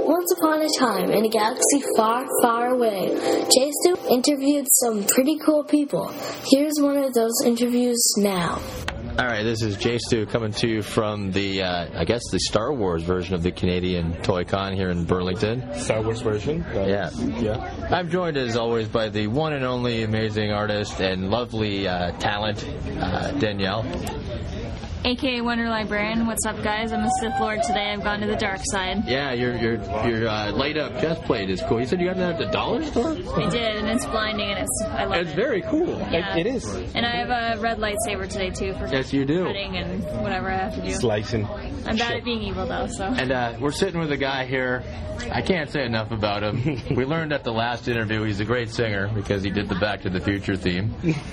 Once upon a time, in a galaxy far, far away, Jay Stu interviewed some pretty cool people. Here's one of those interviews now. All right, this is Jay Stu coming to you from the, I guess, the Star Wars version of the Canadian Toy Con here in Burlington. Star Wars version? Yeah. I'm joined, as always, by the one and only amazing artist and lovely talent, Danielle. AKA Wonder Librarian. What's up, guys? I'm a Sith Lord today. I've gone to the dark side. Yeah, your light up chest plate is cool. You said you got that at the dollar store? I did, and it's blinding, and I love it. It's very cool. Yeah. It is. And I have a red lightsaber today too for yes, you do. cutting and whatever I have to do. Slicing. I'm bad at being evil though, so. And we're sitting with a guy here. I can't say enough about him. We learned at the last interview he's a great singer because he did the Back to the Future theme.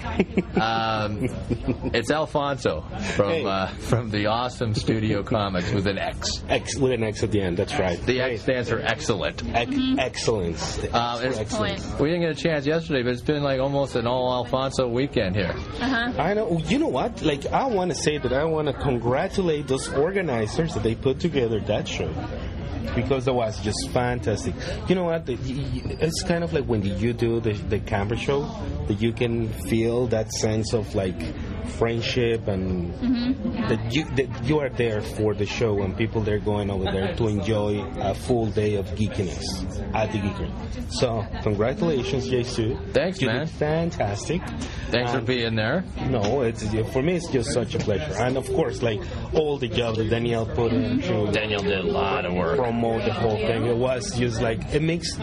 It's Alfonso from the awesome Studio Comics with an X. With an X at the end, that's right. The X stands for excellent. Excellence. Excellent. We didn't get a chance yesterday, but it's been like almost an all Alfonso weekend here. I know. You know what? Like, I want to say that I want to congratulate those organizers that they put together that show. Because it was just fantastic. You know what? It's kind of like when you do the camera show, that you can feel that sense of like friendship and that you are there for the show and people they're going over there to enjoy a full day of geekiness at the Geeker. So congratulations, Jay-Stu. Thanks, you man. Did fantastic. Thanks for being there. No, for me it's just such a pleasure. And of course, like all the job that Danielle put in. Danielle did a lot of work. Promote the whole thing. It was just like, it makes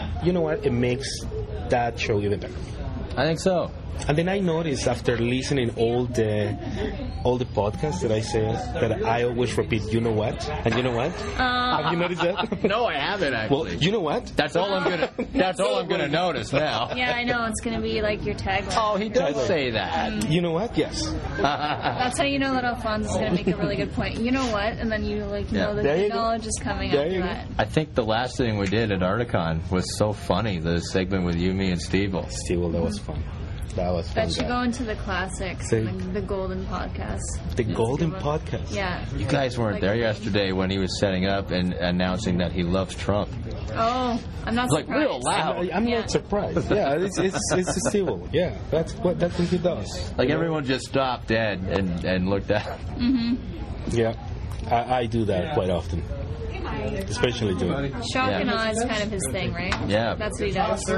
that show even better. I think so. And then I noticed after listening all the podcasts that I say that I always repeat, you know what? And you know what? Have you noticed that? No, I haven't actually. Well, you know what? That's all I'm gonna notice now. Yeah, I know. It's going to be like your tagline. Oh, he does say that. You know what? Yes. That's how you know that Alfonso is going to make a really good point. You know what? And then you know that the knowledge is coming after that. I think the last thing we did at Articon was so funny. The segment with you, me, and Steve-O. Steve-O, that was fun. That was fun. Bet you go into the classics and the Golden Podcast. The Golden Podcast? Yeah. You guys weren't there yesterday when he was setting up and announcing that he loves Trump. Oh, I'm not surprised. Like real loud. I'm not surprised. Yeah, it's Steve-O. Yeah, that's what he does. Like everyone just stopped dead and looked at him. Yeah, I do that quite often. Especially doing shock and awe is kind of his thing, right? Yeah. That's what he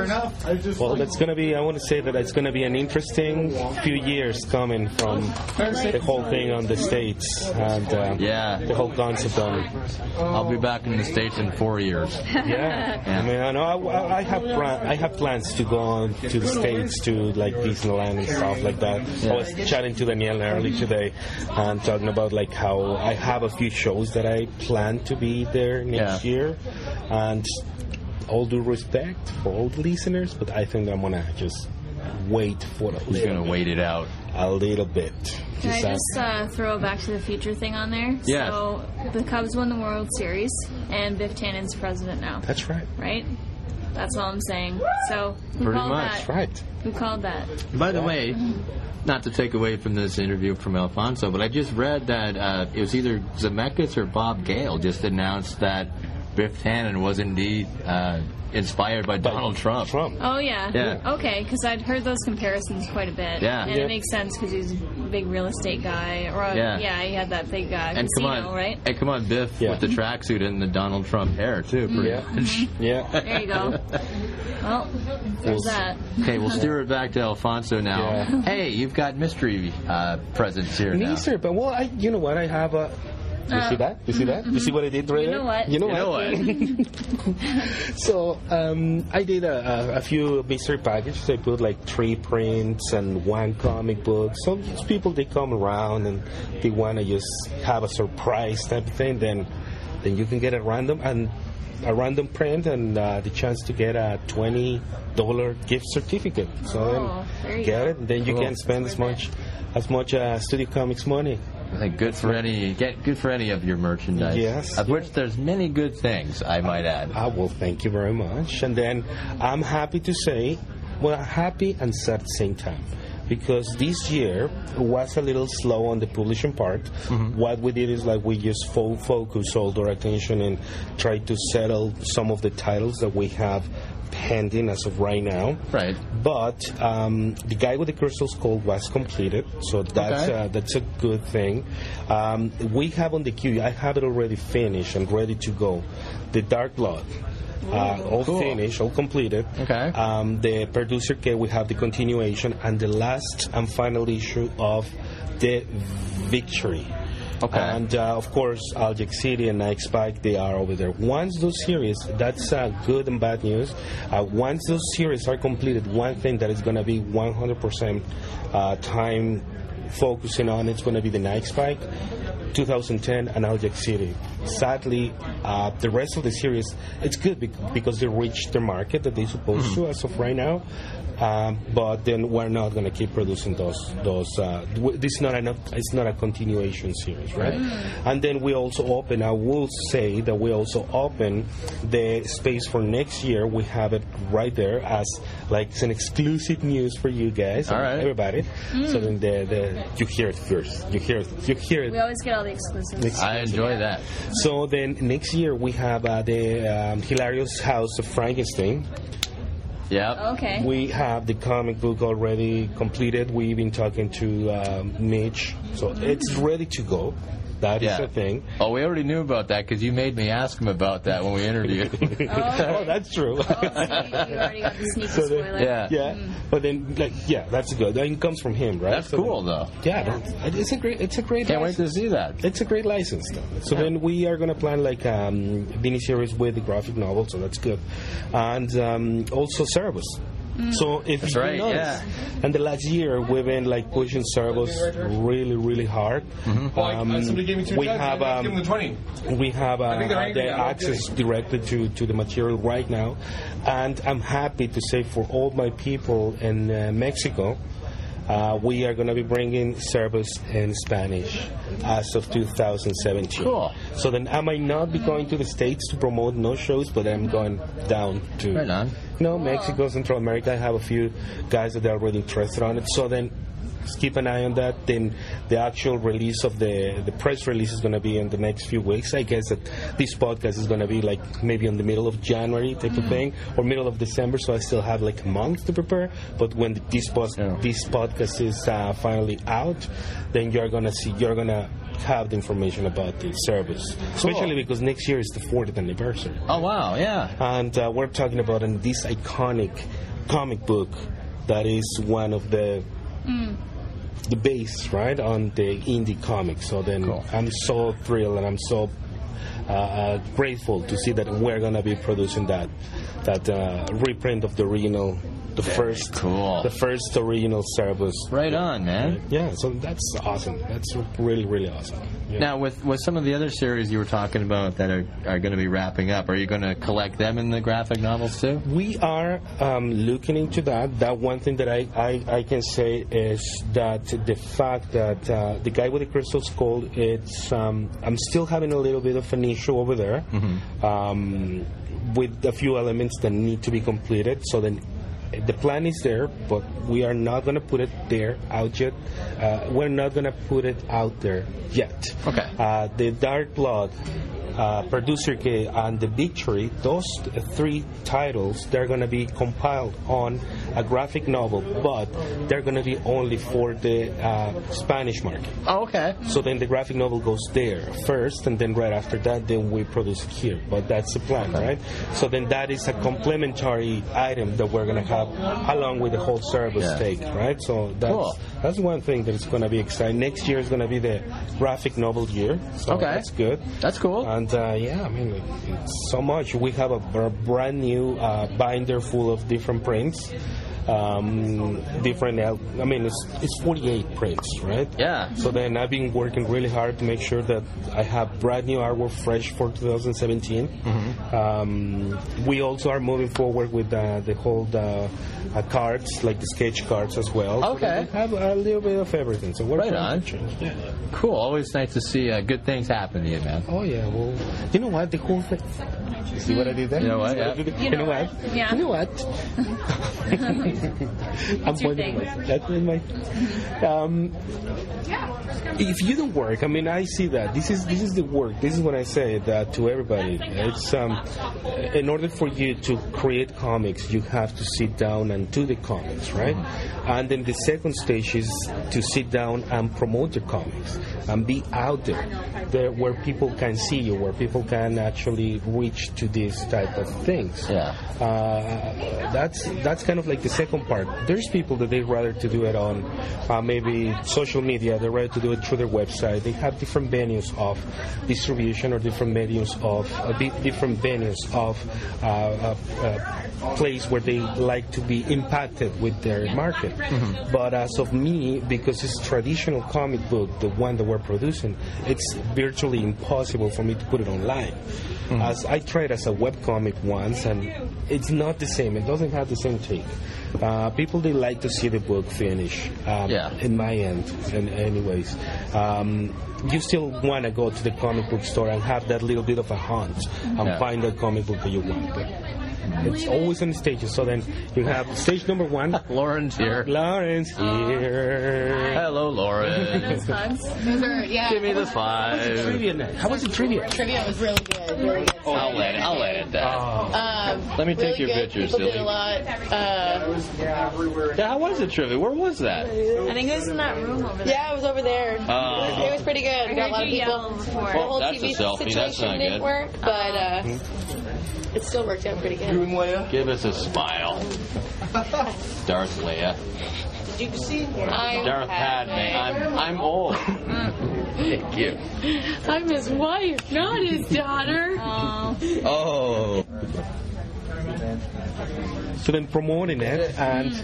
does. Well, that's going to be, I want to say that it's going to be an interesting few years coming from the whole thing on the States and the whole concept on it. I'll be back in the States in 4 years. Yeah. I mean, I know I have plans to go on to the States to like Disneyland and stuff like that. I was chatting to Danielle earlier today and talking about like how I have a few shows that I plan to be there next year, and all due respect for all the listeners, but I think I'm gonna just wait for a little. You're gonna wait it out a little bit. Can I just throw a Back to the Future thing on there? Yeah. So the Cubs won the World Series, and Biff Tannen's president now. That's right. Right. That's all I'm saying. So who pretty called much that? Right. Who called that? By the way, not to take away from this interview from Alfonso, but I just read that it was either Zemeckis or Bob Gale just announced that Biff Tannen was indeed inspired by Donald Trump. Oh, yeah. Yeah. Okay, because I'd heard those comparisons quite a bit. Yeah. And it makes sense because he's a big real estate guy. Or, he had that big and casino, right? And come on, Biff with the tracksuit and the Donald Trump hair, too, pretty much. Yeah. There you go. Well, there's that. Okay, we'll steer it back to Alfonso now. Yeah. Hey, you've got mystery presents here now. Sir, but well, you know what? I have a. You see that? You see that? You see what I did right there? You know what? So I did a few mystery packages. I put like 3 prints and 1 comic book. Some people they come around and they want to just have a surprise type of thing. Then you can get a random print and the chance to get a $20 gift certificate. So then get it. And then you can spend as much Studio Comics money. I think good for any of your merchandise. Yes. Of which there's many good things, I might add. Well, thank you very much. And then I'm happy to say, happy and sad at the same time. because this year was a little slow on the publishing part. What we did is like we just focus all our attention and try to settle some of the titles that we have pending as of right now. Right. But The Guy with the Crystal Skull was completed, so that's a good thing. We have on the queue, I have it already finished and ready to go, The Dark Blood. All finished, all completed. Okay. The producer K, we have the continuation, and the last and final issue of The Victory. Okay. And of course, Algic City and Nike Spike, they are over there. Once those series, that's good and bad news. Once those series are completed, one thing that is going to be 100% time focusing on, it's going to be the Nike Spike, 2010, and Algic City. Sadly, the rest of the series, it's good because they reached the market that they're supposed to as of right now. But then we're not going to keep producing those. This is not enough. It's not a continuation series, right? And then we also open. I will say that we also open the space for next year. We have it right there as like it's an exclusive news for you guys, all right, everybody. So then you hear it first. You hear it. We always get all the exclusives. I enjoy that. So then next year we have the Hilarious House of Frankenstein. Yeah. Okay. We have the comic book already completed. We've been talking to Mitch, so it's ready to go. That is the thing. Oh, we already knew about that because you made me ask him about that when we interviewed. Oh, that's true. So you already got the sneaky spoiler. Yeah. But then, that's good. That comes from him, right? That's cool, though. Yeah, it's a great. Can't wait to see that. It's a great license, though. So then we are gonna plan like miniseries with the graphic novel, so that's good, and also Cerebus. So if you notice, and the last year we've been like pushing Cerebus really, really hard. Somebody gave me $2. We have give them the 20. We have the access directly to the material right now, and I'm happy to say for all my people in Mexico, we are going to be bringing Cerebus in Spanish as of 2017. Cool. So then I might not be going to the States to promote no shows, but I'm going down to Mexico, Central America. I have a few guys that are already interested on it. So then just keep an eye on that. Then the actual release of the press release is going to be in the next few weeks. I guess that this podcast is going to be like maybe in the middle of January type of thing, or middle of December. So I still have like a month to prepare. But when this podcast is finally out, then you're going to have the information about the service, especially because next year is the 40th anniversary. Oh wow, yeah. And we're talking about this iconic comic book that is one of the base, right, on the indie comics. So then I'm so thrilled and I'm so grateful to see that we're going to be producing that reprint of the original, the first original Cerebus. Right on, man. Yeah, so that's awesome. That's really, really awesome. Yeah. Now, with some of the other series you were talking about that are going to be wrapping up, are you going to collect them in the graphic novels too? We are looking into that. That one thing that I can say is that the fact that The Guy with the Crystal Skull, it's I'm still having a little bit of an issue over there with a few elements that need to be completed. So then the plan is there, but we are not going to put it out yet. We're not going to put it out there yet. Okay. The Dark Blood, Producer K, and The Victory, those three titles, they're going to be compiled on a graphic novel, but they're going to be only for the Spanish market. Oh, okay. So then the graphic novel goes there first, and then right after that, then we produce it here. But that's the plan, right? So then that is a complementary item that we're going to have along with the whole service take, right? So that's one thing that is going to be exciting. Next year is going to be the graphic novel year. So that's good. That's cool. And it's so much. We have a brand new binder full of different prints. It's 48 prints, right? Yeah. So then I've been working really hard to make sure that I have brand new artwork fresh for 2017. We also are moving forward with the whole cards, like the sketch cards as well. Okay. So we have a little bit of everything. So we're trying to change. Yeah. Cool. Always nice to see good things happen to you, man. Oh yeah. Well, you know what? The whole thing. See what I did there? You know what? Yeah. You know what? Yeah. You know what? I'm your pointing thing? that's my. If you don't work, I mean, I see that this is the work. This is what I say that to everybody. It's in order for you to create comics, you have to sit down and do the comics, right? And then the second stage is to sit down and promote your comics and be out there where people can see you, where people can actually reach to these type of things. Yeah. That's kind of like the second part. There's people that they rather to do it on maybe social media. They rather to do it through their website. They have different venues of distribution or different venues of place where they like to be impacted with their market. But as of me, because it's traditional comic book, the one that we're producing, it's virtually impossible for me to put it online. As I tried as a webcomic once, and it's not the same. It doesn't have the same take. People, they like to see the book finish. In my end, anyways. You still want to go to the comic book store and have that little bit of a hunt and find that comic book that you want. But it's always in stages. So then you have stage number 1. Lauren's here. Lauren's here. Hello, Lauren. Those hugs. Give me the 5. Trivia night. How was the trivia? Trivia was really good. Really good. I'll edit that. Let me take really your good. pictures, People did silly. a lot. Yeah, how was the trivia? Where was that? I think it was in that room over there. Yeah, it was over there. It was pretty good. We got a lot of people. The whole That's TV a selfie. That's situation not didn't good. work, but it still worked out pretty good. Give us a smile. Darth Leia. Did you see? I'm Darth Padme. I'm old. Thank you. I'm his wife, not his daughter. Oh. So then promoting it, and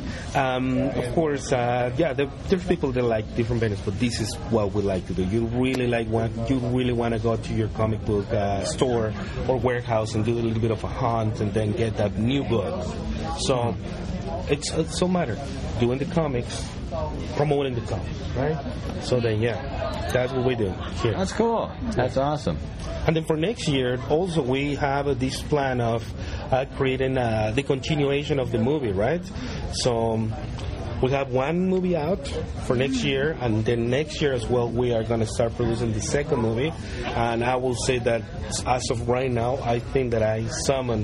of course, there's people that like different venues, but this is what we like to do. You really want to go to your comic book store or warehouse and do a little bit of a hunt, and then get that new book. So it's so matter doing the comics, promoting the comics, right? So then that's what we do here. That's cool. That's awesome. And then for next year, also we have this plan of creating the continuation of the movie, right? So we have one movie out for next year, and then next year as well, we are going to start producing the second movie. And I will say that as of right now, I think that I summoned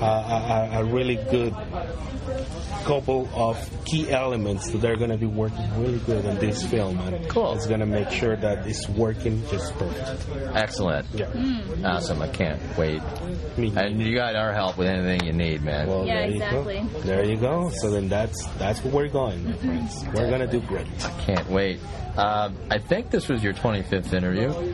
a really good couple of key elements that are going to be working really good in this film, and cool. It's going to make sure that it's working just perfect. Excellent. Yeah. Awesome. I can't wait. Me. And you got our help with anything you need, man. Well, Yeah, there you exactly. go. There you go. So then that's where we're going, my friends. We're going to do great. Can't wait. I think this was your 25th interview. I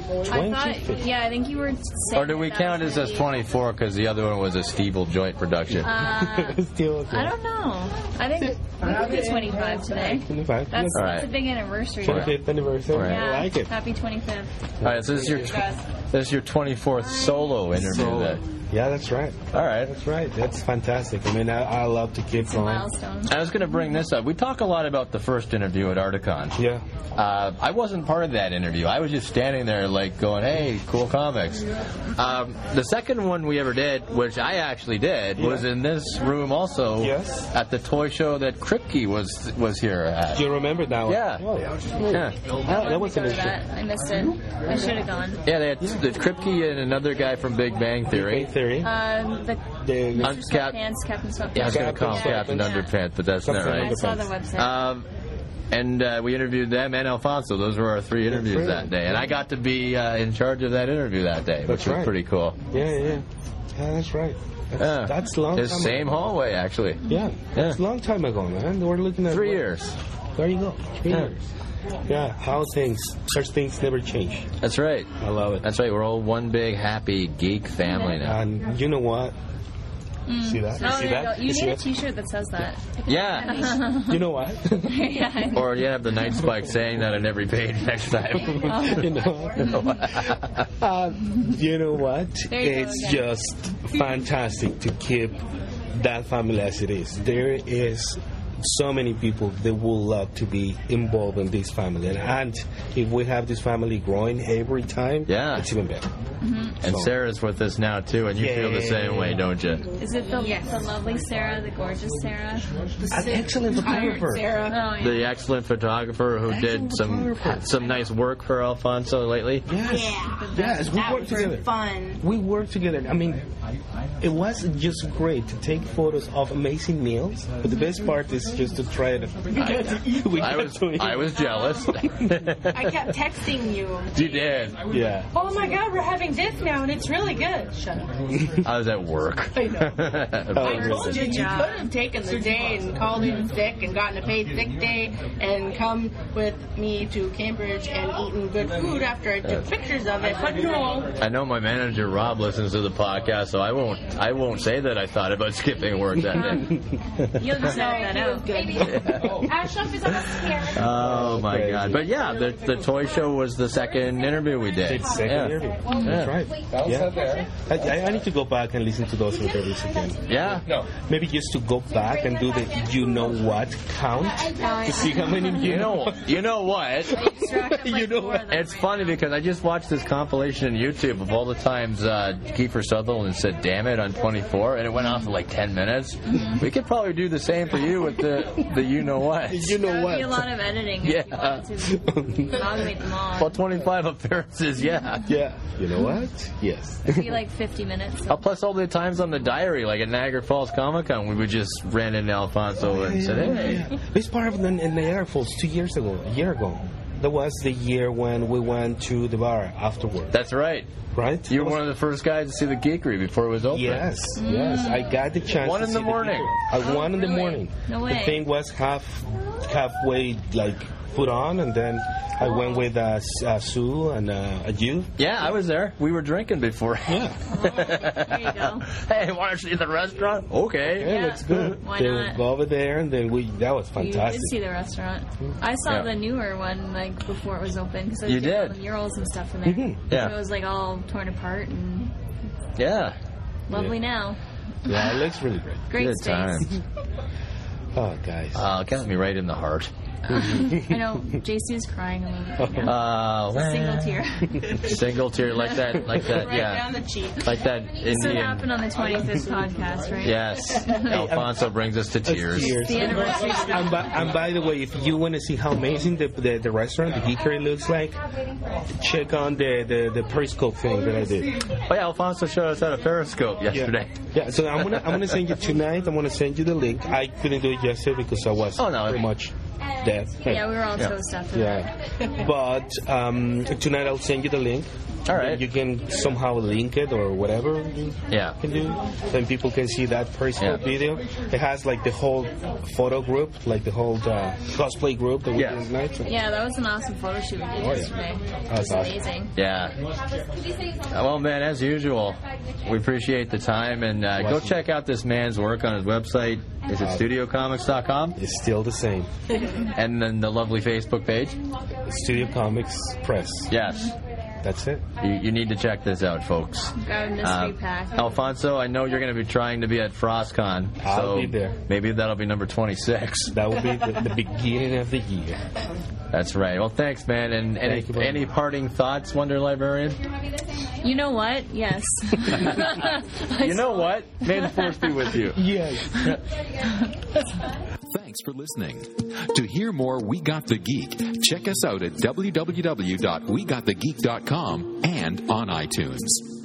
think you were saying. Or do we count this as 24 because the other one was a Steeple joint production? Still okay. I don't know. I think it's 25 today. 25. That's right. a big anniversary. 25th anniversary. Right. Yeah. I like it. Happy 25th. All right, so this is your 24th solo interview then. Yeah, that's right. All right. That's right. That's fantastic. I mean, I love to keep going. Milestone. I was going to bring this up. We talk a lot about the first interview at Articon. Yeah. I wasn't part of that interview. I was just standing there like going, hey, cool comics. The second one we ever did, which I actually did, was in this room also. Yes. At the toy show that Kripke was here at. Do you remember that one? Yeah. Oh, Yeah. that was Go an to issue. that. I missed it. I should have gone. Yeah, they had the Kripke and another guy from Big Bang Theory. Big Theory. The The Sweatpants, Captain Sweatpants. Yeah, I was going to call him Captain Underpants, but that's not Captain right. I saw the website. And we interviewed them and Alfonso. Those were our 3 interviews that day. And I got to be in charge of that interview that day, which was pretty cool. Yeah, that's right. That's a long time It's the same hallway, actually. Yeah, that's a long time ago, man. We're looking at 3 years. There you go. 3 years. Yeah, how such things never change. That's right. I love it. That's right. We're all one big, happy geek family now. And you know what? See that? Oh, see there you go. that? You see need a that? t-shirt that says that. Yeah. You know what? Yeah. Or you have the Night Spike saying that on every page next time. You know, you know what? There you go It's again. just fantastic to keep that family as it is. There is so many people that will love to be involved in this family, and if we have this family growing every time, Yeah. it's even better. And So. Sarah's with us now, too, and you feel the same way, don't you? Is it the lovely Sarah, the gorgeous Sarah? An excellent photographer. Oh, yeah. The excellent photographer who did some nice work for Alfonso lately. Yes, we worked together. Fun. We worked together. I mean, it was just great to take photos of amazing meals, but the best part is just to try it. I was jealous. I kept texting you. You did. Yeah. Oh my God, we're having this now, and it's really good. Shut up. I was at work. I know. I told you could have taken the day and called in sick and gotten a paid sick day and come with me to Cambridge and eaten good food after I took pictures of it. But no. I know my manager Rob listens to the podcast, so I won't say that I thought about skipping work that day. You'll just edit that out. Ashok is almost here. Oh my God! But yeah, the toy show was the second interview we did. It's second interview. That's right. Yeah. I need to go back and listen to those interviews again. Yeah. No. Maybe just to go back and do the you know what count to see how many You know what? You know what? It's funny because I just watched this compilation on YouTube of all the times Kiefer Sutherland said "damn it" on 24, and it went on for like 10 minutes. We could probably do the same for you with the you know what. You know There'd be what? a lot of editing. Yeah. To amalgamate them all. Well, 25 appearances, yeah. Yeah. You know what? Yes. It'd be like 50 minutes. Plus all the times on the diary, like at Niagara Falls Comic Con, we would just ran into Alfonso and said, "Hey." This part of the Niagara Falls a year ago. That was the year when we went to the bar afterward. That's right. Right? You were one of the first guys to see the Geekery before it was open. Yes. I got the chance. 1 in the morning. At 1 in the morning. No way. The thing was halfway like put on, and then I went with Sue and you. Yeah, I was there. We were drinking before. Yeah. There you go. Hey, want to see the restaurant? Okay. Yeah, let's go. Why Then not? we go over there, and then that was You fantastic. did see the restaurant. I saw Yeah. the newer one like before it was open because I You was getting all did? the murals and stuff in there. Yeah. So it was like all torn apart and Yeah. lovely now. Yeah, it looks really great. Great Good space. Mm-hmm. times. Oh, guys. Got me right in the heart. I know JC's crying a little bit now. Well, Single tear. Single tear like that, Right yeah. down the cheek. Like that This would Indian. happen on the 25th podcast, right? Yes. Alfonso brings us to tears. The anniversary stuff. And by the way, if you want to see how amazing the restaurant, the Geekery looks like, check on the Periscope thing that I did. Oh yeah, Alfonso showed us how to Periscope yesterday. Yeah, so I'm gonna send you tonight. I'm gonna send you the link. I couldn't do it yesterday because I was pretty much dead. Yeah, we were all toast after that. But tonight I'll send you the link. All right. You can somehow link it or whatever you can do. Then people can see that Periscope video. It has like the whole photo group, like the whole cosplay group that we did tonight. So. Yeah, that was an awesome photo shoot we did yesterday. It was amazing. Yeah. Well, man, as usual, we appreciate the time, and go check out this man's work on his website. Is it StudioComics.com? It's still the same. And then the lovely Facebook page. Studio Comics Press. Yes. That's it. You need to check this out, folks. Grab a mystery pack. Alfonso, I know you're going to be trying to be at FrostCon. I'll so be there. Maybe that'll be number 26. That will be the beginning of the year. That's right. Well, thanks, man. And any parting thoughts, Wonder Librarian? You know what? Yes. You know what? May the force be with you. Yes. Thanks for listening. To hear more We Got the Geek, check us out at www.wegotthegeek.com and on iTunes.